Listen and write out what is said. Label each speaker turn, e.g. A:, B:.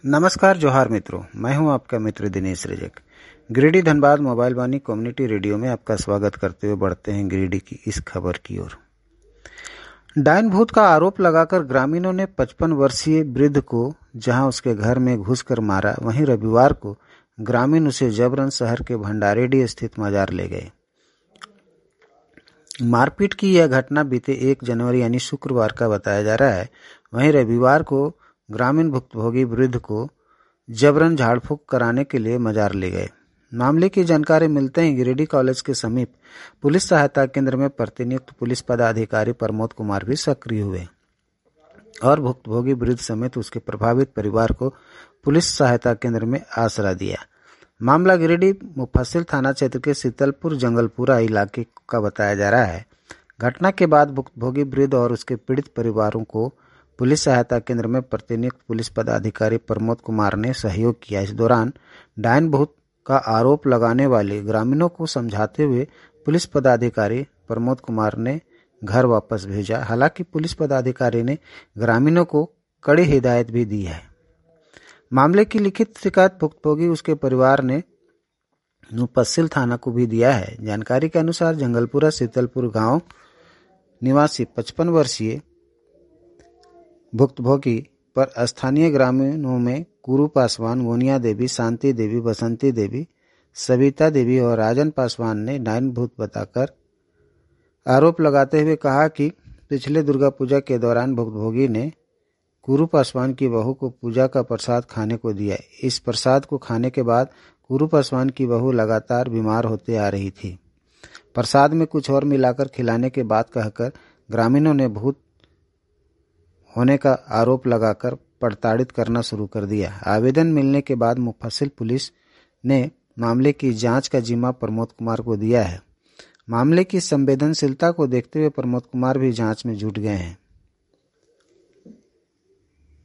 A: नमस्कार जोहार मित्रों, मैं हूं आपका मित्र Dinesh Rajak. Giridih Dhanbad mobile Vani community radio में आपका स्वागत करते हुए बढ़ते हैं गिरिडीह की इस खबर की ओर। डायन भूत का आरोप लगाकर ग्रामीणों ने 55 वर्षीय वृद्ध को जहां उसके घर में घुसकर मारा, वहीं रविवार को ग्रामीण उसे जबरन शहर के भंडारेडी स्थित मजार ले गए। मारपीट की यह घटना बीते 1 जनवरी यानी शुक्रवार का बताया जा रहा है। वहीं रविवार को ग्रामीण भुक्तभोगी वृद्ध को जबरन झाड़ फूंक कराने के लिए मजार ले गए। मामले की जानकारी मिलते ही गिरिडीह कॉलेज के समीप पुलिस सहायता केंद्र में प्रतिनियुक्त पुलिस पदाधिकारी प्रमोद कुमार भी सक्रिय हुए और भुक्तभोगी वृद्ध समेत उसके प्रभावित परिवार को पुलिस सहायता केंद्र में आसरा दिया। मामला गिरिडीह मुफस्सिल थाना क्षेत्र के शीतलपुर जंगलपुरा इलाके का बताया जा रहा है। घटना के बाद भुक्तभोगी वृद्ध और उसके पीड़ित परिवारों को पुलिस सहायता केंद्र में प्रतिनियुक्त पुलिस पदाधिकारी प्रमोद कुमार ने सहयोग किया। इस दौरान डायन भूत का आरोप लगाने वाले ग्रामीणों को समझाते हुए पुलिस पदाधिकारी प्रमोद कुमार ने घर वापस भेजा। हालांकि पुलिस पदाधिकारी ने ग्रामीणों को कड़ी हिदायत भी दी है। मामले की लिखित शिकायत भुक्तभोगी उसके परिवार ने मुफस्सिल थाना को भी दिया है। जानकारी के अनुसार जंगलपुरा शीतलपुर गांव निवासी 55 वर्षीय भुक्तभोगी पर स्थानीय ग्रामीणों में कुरू पासवान, मोनिया देवी, शांति देवी, बसंती देवी, सविता देवी और राजन पासवान ने डायन भूत बताकर आरोप लगाते हुए कहा कि पिछले दुर्गा पूजा के दौरान भुक्तभोगी ने कुरू पासवान की बहू को पूजा का प्रसाद खाने को दिया। इस प्रसाद को खाने के बाद कुरू पासवान की बहू लगातार बीमार होते आ रही थी। प्रसाद में कुछ और मिलाकर खिलाने के बाद कहकर ग्रामीणों ने भूत होने का आरोप लगाकर प्रताड़ित करना शुरू कर दिया। आवेदन मिलने के बाद मुफस्सिल पुलिस ने मामले की जांच का जिम्मा प्रमोद कुमार को दिया है। मामले की संवेदनशीलता को देखते हुए प्रमोद कुमार भी जांच में जुट गए हैं।